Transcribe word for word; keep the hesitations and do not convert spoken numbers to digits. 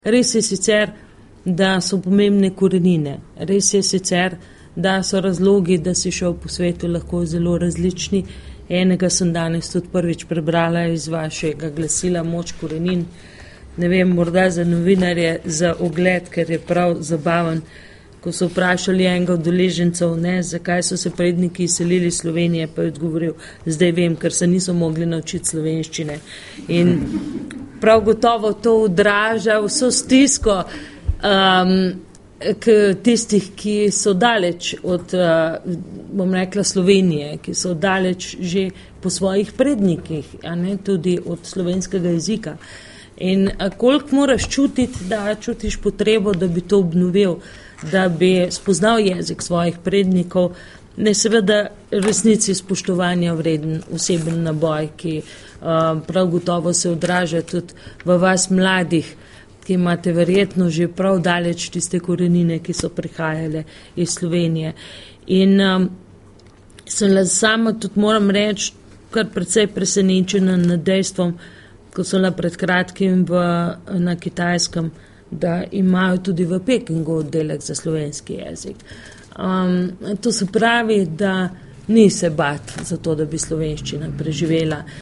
Res je sicer, da so pomembne korenine. Res je sicer, da so razlogi, da si šel po svetu, lahko zelo različni. Enega sem danes tudi prvič prebrala iz vašega glasila Moč korenin. Ne vem, morda za novinarje, za ogled, ker je prav zabaven, ko so vprašali enega od udeležencev, ne, zakaj so se predniki izselili iz Slovenije, pa je odgovoril, zdaj vem, ker se niso mogli naučiti slovenščine. In prav gotovo to odraža vso stisko um, k tistih, ki so daleč od, uh, bom rekla, Slovenije, ki so daleč že po svojih prednikih, a ne, tudi od slovenskega jezika. In koliko moraš čutiti, da čutiš potrebo, da bi to obnovil, da bi spoznal jezik svojih prednikov, ne seveda resnici spoštovanja vreden oseben naboj, ki um, prav gotovo se odraža tudi v vas mladih, ki imate verjetno že prav daleč tiste korenine, ki so prihajale iz Slovenije. In um, sem le sama tudi moram reči, kar precej presenečena nad dejstvom, ko so le pred kratkim v, na Kitajskem, da imajo tudi v Pekingu oddelek za slovenski jezik. Um, to se pravi, da ni se bati za to, da bi slovenščina preživela.